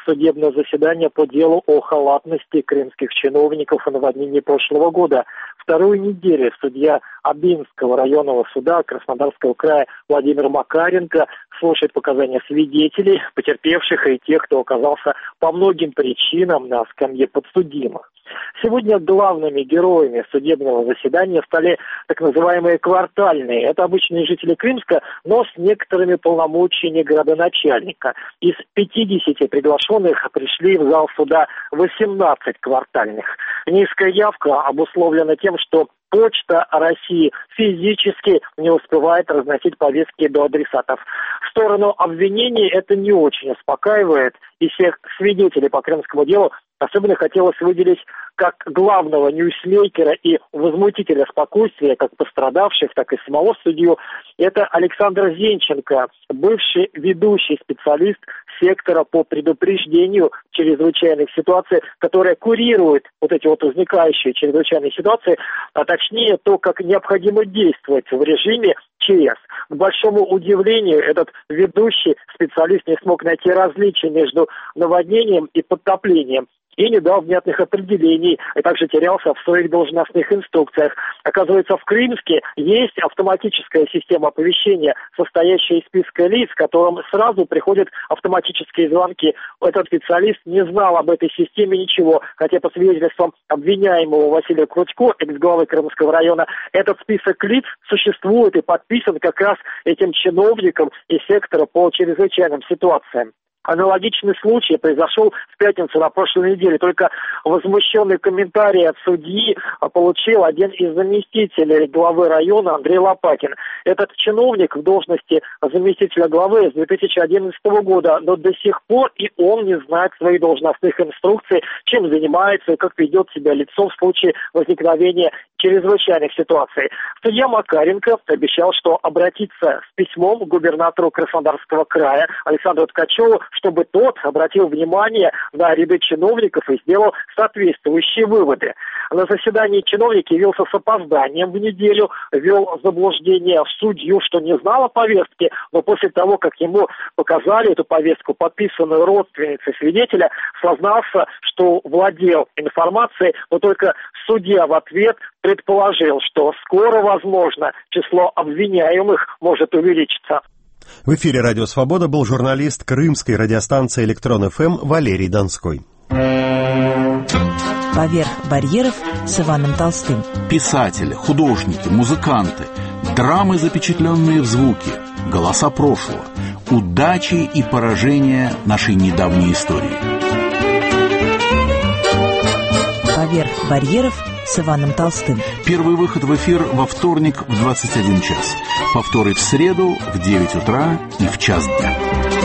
судебное заседание по делу о халатности крымских чиновников о наводнении прошлого года. Вторую неделю судья Абинского районного суда Краснодарского края Владимир Макаренко слушает показания свидетелей, потерпевших и тех, кто оказался по многим причинам на скамье подсудимых. Сегодня главными героями судебного заседания стали так называемые квартальные. Это обычные жители Крымска, но с некоторыми полномочиями градоначальника. Из пятидесяти приглашенных пришли в зал суда восемнадцать квартальных. Низкая явка обусловлена тем, что Почта России физически не успевает разносить повестки до адресатов. В сторону обвинений это не очень успокаивает, и всех свидетелей по крымскому делу особенно хотелось выделить как главного ньюсмейкера и возмутителя спокойствия, как пострадавших, так и самого судью. Это Александр Зенченко, бывший ведущий специалист сектора по предупреждению чрезвычайных ситуаций, которая курирует вот эти вот возникающие чрезвычайные ситуации, а точнее то, как необходимо действовать в режиме ЧС. К большому удивлению, этот ведущий специалист не смог найти различия между наводнением и подтоплением и не дал внятных определений, и также терялся в своих должностных инструкциях. Оказывается, в Крымске есть автоматическая система оповещения, состоящая из списка лиц, которым сразу приходят автоматические звонки. Этот специалист не знал об этой системе ничего, хотя по свидетельствам обвиняемого Василия Крутько, экс-главы Крымского района, этот список лиц существует и подписан как раз этим чиновником из сектора по чрезвычайным ситуациям. Аналогичный случай произошел в пятницу на прошлой неделе. Только возмущенный комментарий от судьи получил один из заместителей главы района Андрей Лопатин. Этот чиновник в должности заместителя главы с две тысячи одиннадцатого года, но до сих пор и он не знает своих должностных инструкций, чем занимается и как ведет себя лицо в случае возникновения чрезвычайных ситуаций. Судья Макаренко обещал, что обратится с письмом к губернатору Краснодарского края Александру Ткачеву, чтобы тот обратил внимание на ряды чиновников и сделал соответствующие выводы. На заседании чиновник явился с опозданием в неделю, ввел в заблуждение в судью, что не знал о повестке, но после того, как ему показали эту повестку, подписанную родственницей свидетеля, сознался, что владел информацией, но только судья в ответ предположил, что скоро, возможно, число обвиняемых может увеличиться. В эфире «Радио Свобода» был журналист крымской радиостанции «Электрон эф эм» Валерий Донской. «Поверх барьеров» с Иваном Толстым. Писатели, художники, музыканты, драмы, запечатленные в звуке, голоса прошлого, удачи и поражения нашей недавней истории. «Поверх барьеров» с Иваном Толстым. Первый выход в эфир во вторник в двадцать один час. Повторы в среду в девять утра и в час дня.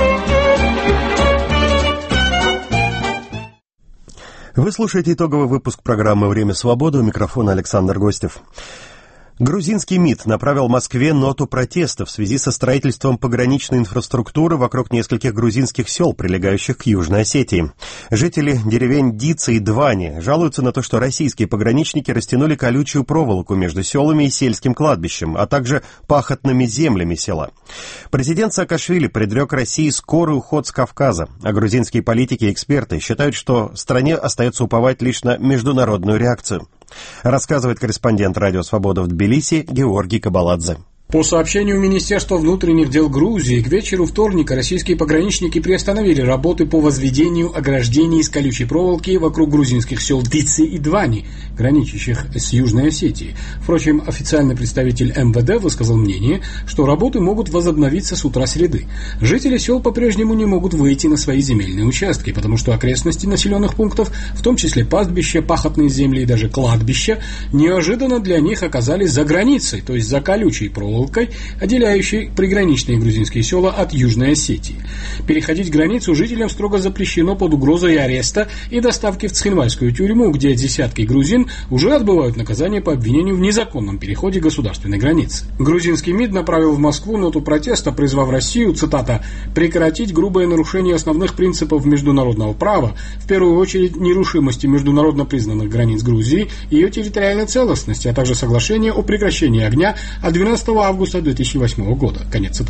Вы слушаете итоговый выпуск программы «Время свободы». У микрофона Александр Гостев. Грузинский МИД направил Москве ноту протеста в связи со строительством пограничной инфраструктуры вокруг нескольких грузинских сел, прилегающих к Южной Осетии. Жители деревень Дица и Двани жалуются на то, что российские пограничники растянули колючую проволоку между селами и сельским кладбищем, а также пахотными землями села. Президент Саакашвили предрек России скорый уход с Кавказа, а грузинские политики и эксперты считают, что стране остается уповать лишь на международную реакцию. Рассказывает корреспондент «Радио Свобода» в Тбилиси Георгий Кабаладзе. По сообщению Министерства внутренних дел Грузии, к вечеру вторника российские пограничники приостановили работы по возведению ограждений из колючей проволоки вокруг грузинских сел Дицы и Двани, граничащих с Южной Осетией. Впрочем, официальный представитель эм вэ дэ высказал мнение, что работы могут возобновиться с утра среды. Жители сел по-прежнему не могут выйти на свои земельные участки, потому что окрестности населенных пунктов, в том числе пастбища, пахотные земли и даже кладбища, неожиданно для них оказались за границей, то есть за колючей проволокой, отделяющей приграничные грузинские села от Южной Осетии. Переходить границу жителям строго запрещено под угрозой ареста и доставки в Цхинвальскую тюрьму, где десятки грузин уже отбывают наказание по обвинению в незаконном переходе государственной границы. Грузинский МИД направил в Москву ноту протеста, призвав Россию, цитата, «прекратить грубое нарушение основных принципов международного права, в первую очередь нерушимости международно признанных границ Грузии и ее территориальной целостности, а также соглашение о прекращении огня от двенадцатого августа две тысячи восьмого года». Конец цитаты.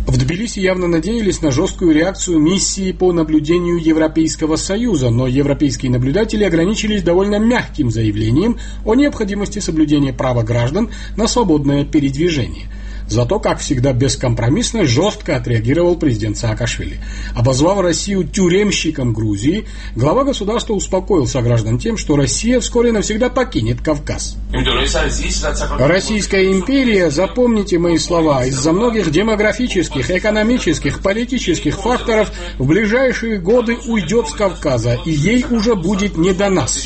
В Тбилиси явно надеялись на жесткую реакцию миссии по наблюдению Европейского Союза, но европейские наблюдатели ограничились довольно мягким заявлением о необходимости соблюдения права граждан на свободное передвижение. Зато, как всегда, бескомпромиссно, жестко отреагировал президент Саакашвили. Обозвав Россию тюремщиком Грузии, глава государства успокоил сограждан тем, что Россия вскоре навсегда покинет Кавказ. Российская империя, запомните мои слова, из-за многих демографических, экономических, политических факторов в ближайшие годы уйдет с Кавказа, и ей уже будет не до нас,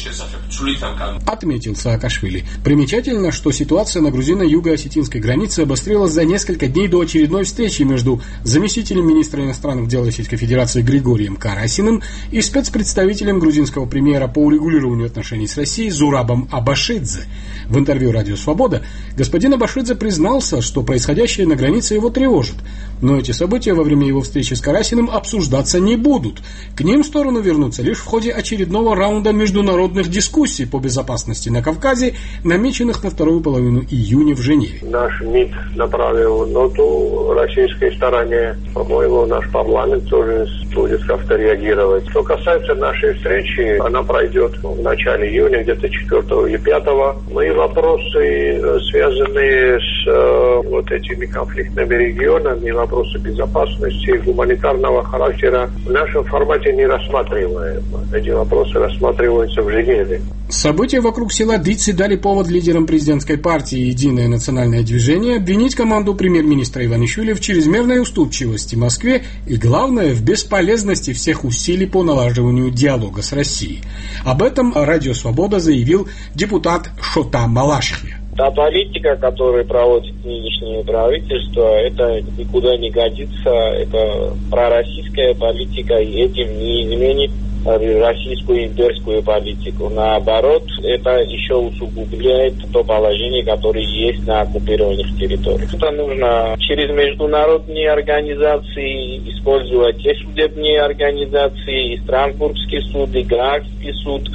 отметил Саакашвили. Примечательно, что ситуация на грузино-юго-осетинской границе обострилась за несколько дней до очередной встречи между заместителем министра иностранных дел Российской Федерации Григорием Карасиным и спецпредставителем грузинского премьера по урегулированию отношений с Россией Зурабом Абашидзе. В интервью «Радио Свобода» господин Абашидзе признался, что происходящее на границе его тревожит, но эти события во время его встречи с Карасиным обсуждаться не будут. К ним в сторону вернутся лишь в ходе очередного раунда международных дискуссий по безопасности на Кавказе, намеченных на вторую половину июня в Женеве. Наш МИД направил ноту российской стороне. По-моему, наш парламент тоже будет как-то реагировать. Что касается нашей встречи, она пройдет в начале июня, где-то четвёртого или пятого. Мои вопросы, связанные с э, вот этими конфликтными регионами, вопросы безопасности, гуманитарного характера, в нашем формате не рассматриваем. Эти вопросы рассматриваются в Женеве. События вокруг села Дици дали повод лидерам президентской партии «Единое национальное движение» обвинить команду премьер-министра Иванишвили в чрезмерной уступчивости Москве и, главное, в бесполезности всех усилий по налаживанию диалога с Россией. Об этом «Радио Свобода» заявил депутат Шота Малашхи. Та политика, которую проводит нынешнее правительство, это никуда не годится, это пророссийская политика, и этим не изменит российскую имперскую политику. Наоборот, это еще усугубляет то положение, которое есть на оккупированных территориях. Это нужно через международные организации использовать те судебные организации, и Страсбургский суд, и Гаагский суд,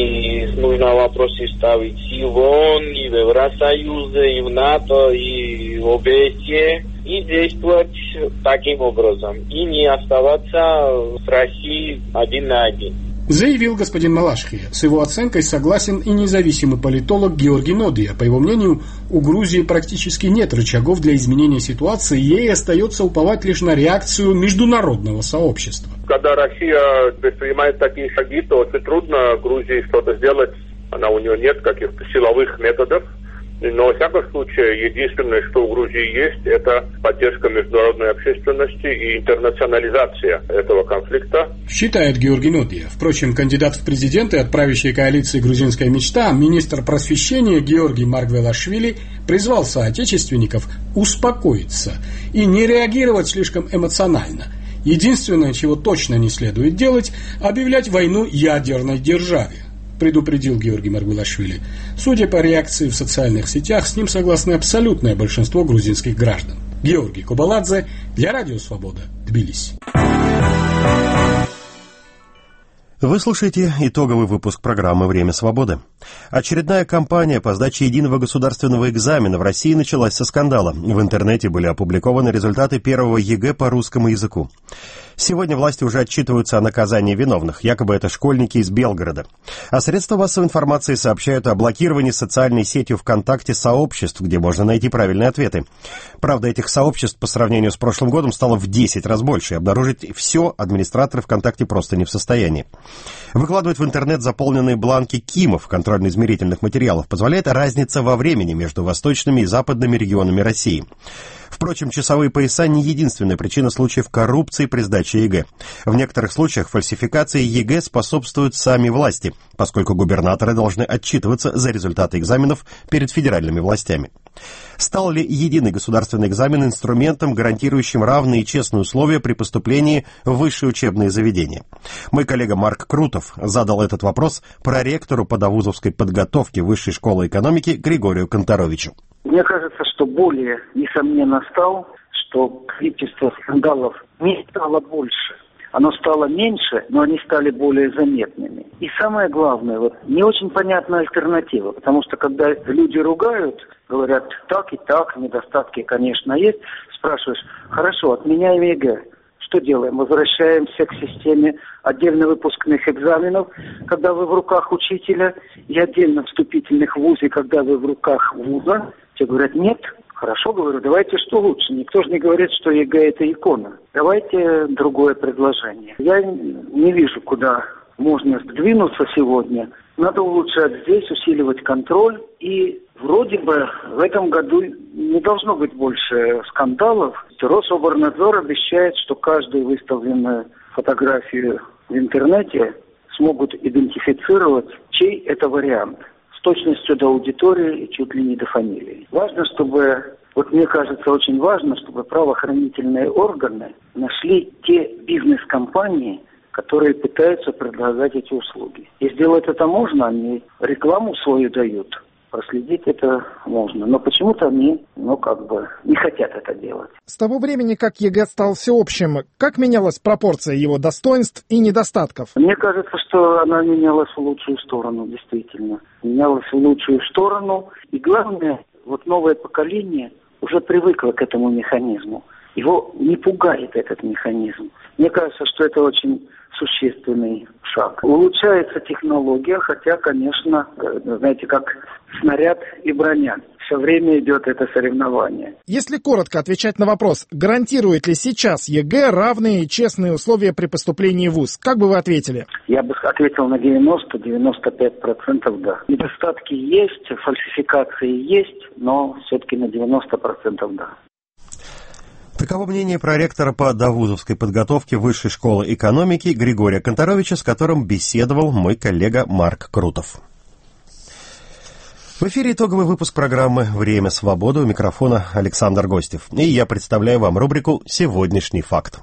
и нужно вопросы ставить и в ООН, и в Евросоюзе, и в НАТО, и в ОБСЕ, и действовать таким образом, и не оставаться с Россией один на один. Заявил господин Малашхи. С его оценкой согласен и независимый политолог Георгий Нодия. По его мнению, у Грузии практически нет рычагов для изменения ситуации, ей остается уповать лишь на реакцию международного сообщества. Когда Россия предпринимает такие шаги, то очень трудно Грузии что-то сделать. Она, у нее нет каких-то силовых методов. Но, во всяком случае, единственное, что у Грузии есть, это поддержка международной общественности и интернационализация этого конфликта. Считает Георгий Нодия. Впрочем, кандидат в президенты от правящей коалиции «Грузинская мечта», министр просвещения Георгий Маргвелашвили призвал соотечественников успокоиться и не реагировать слишком эмоционально. Единственное, чего точно не следует делать, объявлять войну ядерной державе, предупредил Георгий Маргвелашвили. Судя по реакции в социальных сетях, с ним согласны абсолютное большинство грузинских граждан. Георгий Кубаладзе для Радио Свобода, Тбилиси. Вы слушаете итоговый выпуск программы «Время свободы». Очередная кампания по сдаче единого государственного экзамена в России началась со скандала. В интернете были опубликованы результаты первого ЕГЭ по русскому языку. Сегодня власти уже отчитываются о наказании виновных, якобы это школьники из Белгорода. А средства массовой информации сообщают о блокировании социальной сетью ВКонтакте сообществ, где можно найти правильные ответы. Правда, этих сообществ по сравнению с прошлым годом стало в десять раз больше, и обнаружить все администраторы ВКонтакте просто не в состоянии. Выкладывать в интернет заполненные бланки КИМов, контрольно-измерительных материалов, позволяет разница во времени между восточными и западными регионами России. Впрочем, часовые пояса не единственная причина случаев коррупции при сдаче ЕГЭ. В некоторых случаях фальсификации ЕГЭ способствуют сами власти, поскольку губернаторы должны отчитываться за результаты экзаменов перед федеральными властями. Стал ли единый государственный экзамен инструментом, гарантирующим равные и честные условия при поступлении в высшие учебные заведения? Мой коллега Марк Крутов задал этот вопрос проректору по довузовской подготовке Высшей школы экономики Григорию Конторовичу. Мне кажется, что более несомненно стал, что количество скандалов не стало больше. Оно стало меньше, но они стали более заметными. И самое главное, вот не очень понятна альтернатива, потому что когда люди ругают говорят так и так, недостатки, конечно, есть. Спрашиваешь, хорошо, отменяем ЕГЭ. Что делаем? Возвращаемся к системе отдельно выпускных экзаменов, когда вы в руках учителя, и отдельно вступительных в ВУЗе, когда вы в руках вуза. Те говорят, нет. Хорошо, говорю, давайте что лучше. Никто же не говорит, что ЕГЭ это икона. Давайте другое предложение. Я не вижу, куда можно сдвинуться сегодня. Надо улучшать здесь, усиливать контроль. И вроде бы в этом году не должно быть больше скандалов. Рособорнадзор обещает, что каждую выставленную фотографию в интернете смогут идентифицировать, чей это вариант. С точностью до аудитории и чуть ли не до фамилии. Важно, чтобы, вот мне кажется, очень важно, чтобы правоохранительные органы нашли те бизнес-компании, которые пытаются предлагать эти услуги. И сделать это можно, они рекламу свою дают. Проследить это можно. Но почему-то они, ну, как бы, не хотят это делать. С того времени, как ЕГЭ стал всеобщим, как менялась пропорция его достоинств и недостатков? Мне кажется, что она менялась в лучшую сторону, действительно. Менялась в лучшую сторону. И главное, вот новое поколение уже привыкло к этому механизму. Его не пугает этот механизм. Мне кажется, что это очень существенный шаг. Улучшается технология, хотя, конечно, знаете, как снаряд и броня. Все время идет это соревнование. Если коротко отвечать на вопрос, гарантирует ли сейчас ЕГЭ равные и честные условия при поступлении в вуз, как бы вы ответили? Я бы ответил на девяносто - девяносто пять процентов да. Недостатки есть, фальсификации есть, но все-таки на девяносто процентов да. Таково мнение проректора по довузовской подготовке Высшей школы экономики Григория Конторовича, с которым беседовал мой коллега Марк Крутов. В эфире итоговый выпуск программы «Время свободы». У микрофона Александр Гостев. И я представляю вам рубрику «Сегодняшний факт».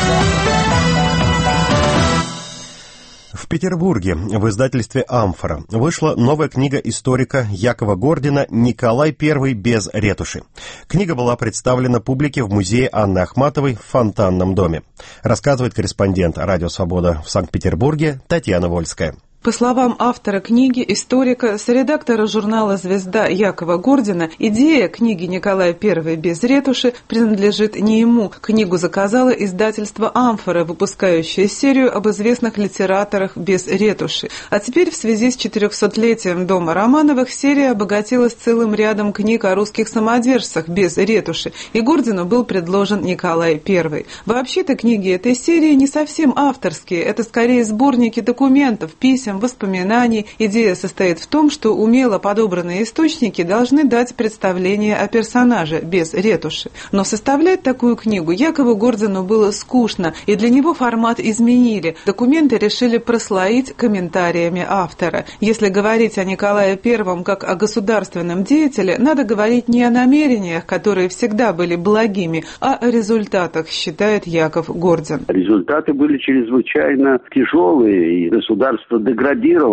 В Петербурге в издательстве «Амфора» вышла новая книга историка Якова Гордина «Николай Первый без ретуши». Книга была представлена публике в музее Анны Ахматовой в Фонтанном доме. Рассказывает корреспондент «Радио Свобода» в Санкт-Петербурге Татьяна Вольская. По словам автора книги, историка, соредактора журнала «Звезда» Якова Гордина, идея книги «Николай Первый без ретуши» принадлежит не ему. Книгу заказало издательство «Амфора», выпускающее серию об известных литераторах без ретуши. А теперь в связи с четырехсотлетием дома Романовых серия обогатилась целым рядом книг о русских самодержцах без ретуши, и Гордину был предложен Николай Первый. Вообще-то книги этой серии не совсем авторские, это скорее сборники документов, писем, воспоминаний. Идея состоит в том, что умело подобранные источники должны дать представление о персонаже без ретуши. Но составлять такую книгу Якову Гордину было скучно, и для него формат изменили. Документы решили прослоить комментариями автора. Если говорить о Николае Первом как о государственном деятеле, надо говорить не о намерениях, которые всегда были благими, а о результатах, считает Яков Гордин. Результаты были чрезвычайно тяжелые, и государство деградировало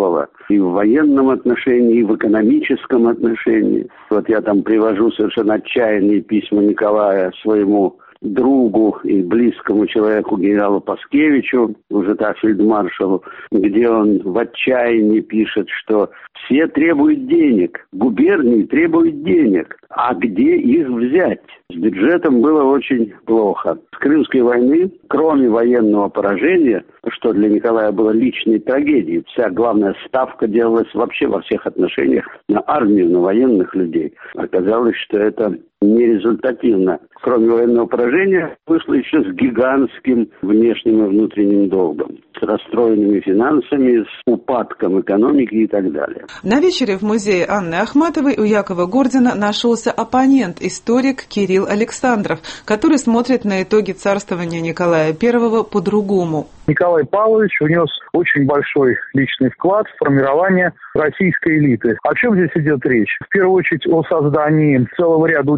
и в военном отношении, и в экономическом отношении. Вот я там привожу совершенно отчаянные письма Николая своему другу и близкому человеку генералу Паскевичу, уже так фельдмаршалу, где он в отчаянии пишет, что все требуют денег, губернии требуют денег, а где их взять? С бюджетом было очень плохо. С Крымской войны, кроме военного поражения, что для Николая было личной трагедией, вся главная ставка делалась вообще во всех отношениях на армию, на военных людей. Оказалось, что это нерезультативно. Кроме военного поражения, вышло еще с гигантским внешним и внутренним долгом, с расстроенными финансами, с упадком экономики и так далее. На вечере в музее Анны Ахматовой у Якова Гордина нашелся оппонент, историк Кирилл Александров, который смотрит на итоги царствования Николая Первого по-другому. Николай Павлович внес очень большой личный вклад в формирование российской элиты. О чем здесь идет речь? В первую очередь о создании целого ряда учреждений,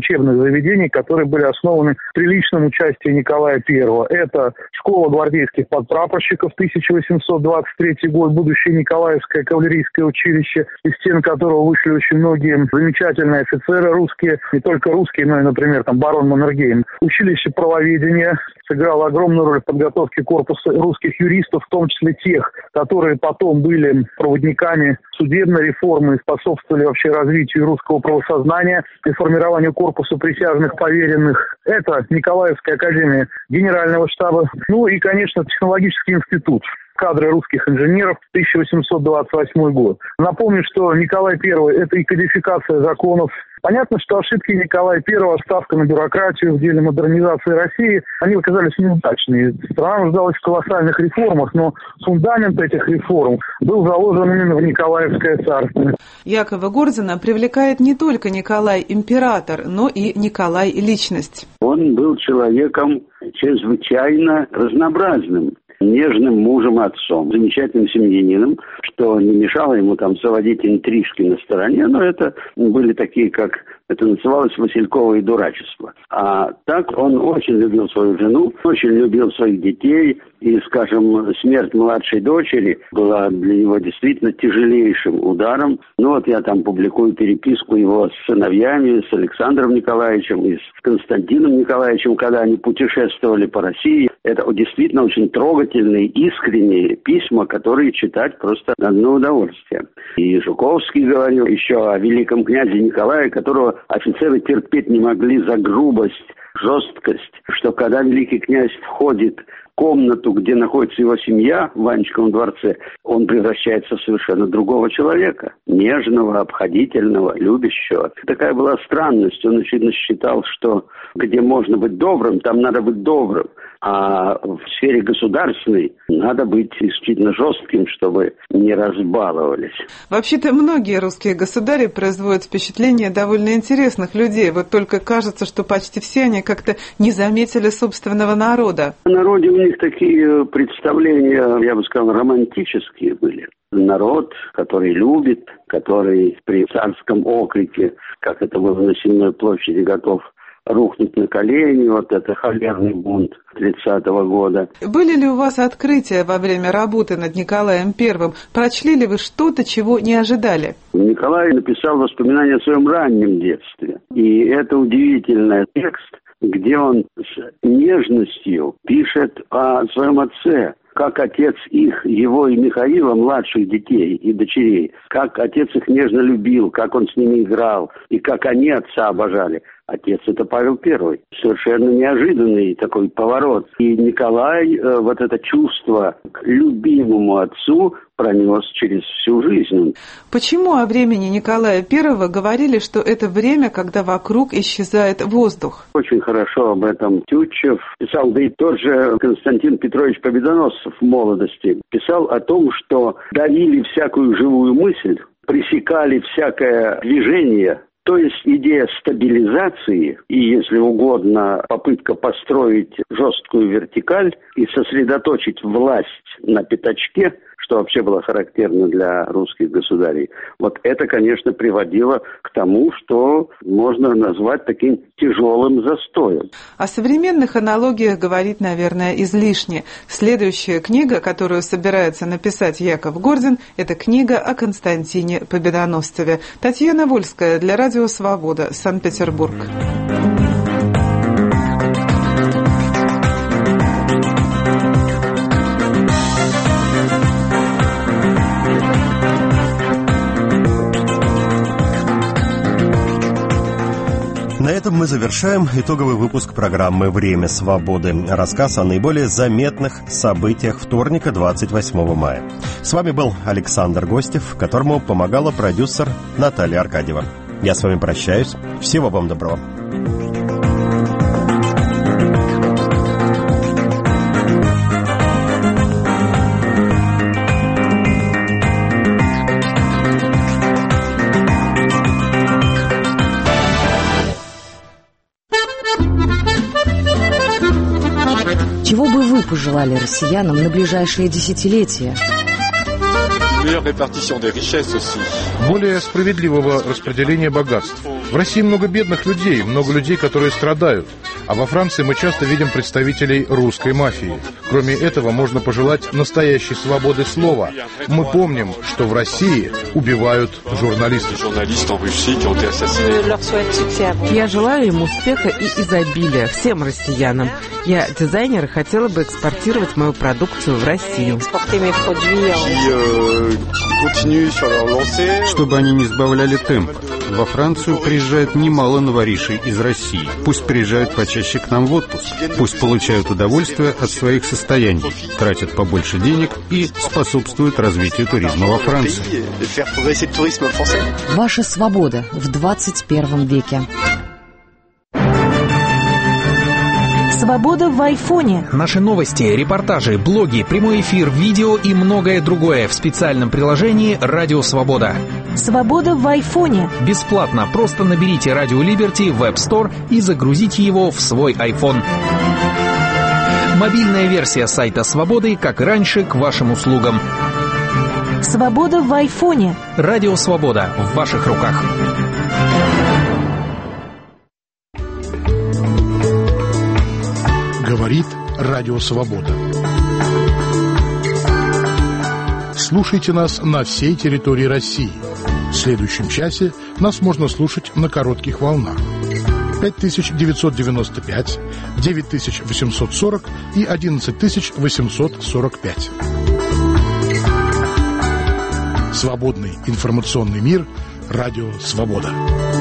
учебных заведений, которые были основаны при личном участии Николая Первого. Это школа гвардейских подпрапорщиков, тысяча восемьсот двадцать третий год, будущее Николаевское кавалерийское училище, из стен которого вышли очень многие замечательные офицеры русские, не только русские, но и, например, там барон Маннергейм. Училище правоведения сыграло огромную роль в подготовке корпуса русских юристов, в том числе тех, которые потом были проводниками судебной реформы и способствовали вообще развитию русского правосознания и формированию корпуса присяжных поверенных. Это Николаевская академия генерального штаба. Ну и, конечно, технологический институт. Кадры русских инженеров, тысяча восемьсот двадцать восьмой год. Напомню, что Николай Первый – это и кодификация законов. Понятно, что ошибки Николая Первого, ставка на бюрократию в деле модернизации России, они оказались неудачными. Страна нуждалась в колоссальных реформах, но фундамент этих реформ был заложен именно в Николаевское царство. Якова Гурзина привлекает не только Николай император, но и Николай личность. Он был человеком чрезвычайно разнообразным. Нежным мужем, отцом, замечательным семьянином, что не мешало ему там заводить интрижки на стороне, но это были такие, как это называлось, васильковое дурачество. А так он очень любил свою жену, очень любил своих детей, и, скажем, смерть младшей дочери была для него действительно тяжелейшим ударом. Ну вот я там публикую переписку его с сыновьями, с Александром Николаевичем и с Константином Николаевичем, когда они путешествовали по России. Это действительно очень трогательные, искренние письма, которые читать просто одно удовольствие. И Жуковский говорил еще о великом князе Николае, которого офицеры терпеть не могли за грубость, жесткость, что когда великий князь входит в комнату, где находится его семья в Анечковом дворце, он превращается в совершенно другого человека, нежного, обходительного, любящего. Такая была странность. Он, очевидно, считал, что где можно быть добрым, там надо быть добрым. А в сфере государственной надо быть исключительно жестким, чтобы не разбаловались. Вообще-то многие русские государи производят впечатление довольно интересных людей. Вот только кажется, что почти все они как-то не заметили собственного народа. В народе у них такие представления, я бы сказал, романтические были. Народ, который любит, который при царском окрике, как это было на Сенной площади, готов рухнуть на колени, вот это холерный бунт тридцатого года. Были ли у вас открытия во время работы над Николаем Первым? Прочли ли вы что-то, чего не ожидали? Николай написал воспоминания о своем раннем детстве. И это удивительный текст, где он с нежностью пишет о своем отце, как отец их, его и Михаила, младших детей и дочерей, как отец их нежно любил, как он с ними играл, и как они отца обожали. Отец — это Павел Первый. Совершенно неожиданный такой поворот. И Николай э, вот это чувство к любимому отцу пронес через всю жизнь. Почему о времени Николая Первого говорили, что это время, когда вокруг исчезает воздух? Очень хорошо об этом Тютчев писал, да и тот же Константин Петрович Победоносцев в молодости писал о том, что давили всякую живую мысль, пресекали всякое движение. То есть идея стабилизации и, если угодно, попытка построить жесткую вертикаль и сосредоточить власть на пятачке, что вообще было характерно для русских государей, вот это, конечно, приводило к тому, что можно назвать таким тяжелым застоем. О современных аналогиях говорить, наверное, излишне. Следующая книга, которую собирается написать Яков Гурзин, это книга о Константине Победоносцеве. Татьяна Вольская для Радио Свобода, Санкт-Петербург. На этом мы завершаем итоговый выпуск программы «Время свободы». Рассказ о наиболее заметных событиях вторника, двадцать восьмого мая. С вами был Александр Гостев, которому помогала продюсер Наталья Аркадьева. Я с вами прощаюсь. Всего вам доброго. Чего бы вы пожелали россиянам на ближайшие десятилетия? Более справедливого распределения богатств. В России много бедных людей, много людей, которые страдают. А во Франции мы часто видим представителей русской мафии. Кроме этого, можно пожелать настоящей свободы слова. Мы помним, что в России убивают журналистов. Я желаю им успеха и изобилия, всем россиянам. Я дизайнер и хотела бы экспортировать мою продукцию в Россию. Чтобы они не сбавляли темп. Во Францию приезжает немало новоришей из России. Пусть приезжают почаще к нам в отпуск. Пусть получают удовольствие от своих состояний, тратят побольше денег и способствуют развитию туризма во Франции. Ваша свобода в двадцать первом веке. Свобода в айфоне. Наши новости, репортажи, блоги, прямой эфир, видео и многое другое в специальном приложении «Радио Свобода». Свобода в айфоне. Бесплатно. Просто наберите «Радио Либерти» в App Store и загрузите его в свой iPhone. Мобильная версия сайта «Свободы», как и раньше, к вашим услугам. Свобода в айфоне. «Радио Свобода» в ваших руках. Говорит Радио Свобода. Слушайте нас на всей территории России. В следующем часе нас можно слушать на коротких волнах. пять тысяч девятьсот девяносто пять, девять тысяч восемьсот сорок и одиннадцать тысяч восемьсот сорок пять. Свободный информационный мир. Радио Свобода.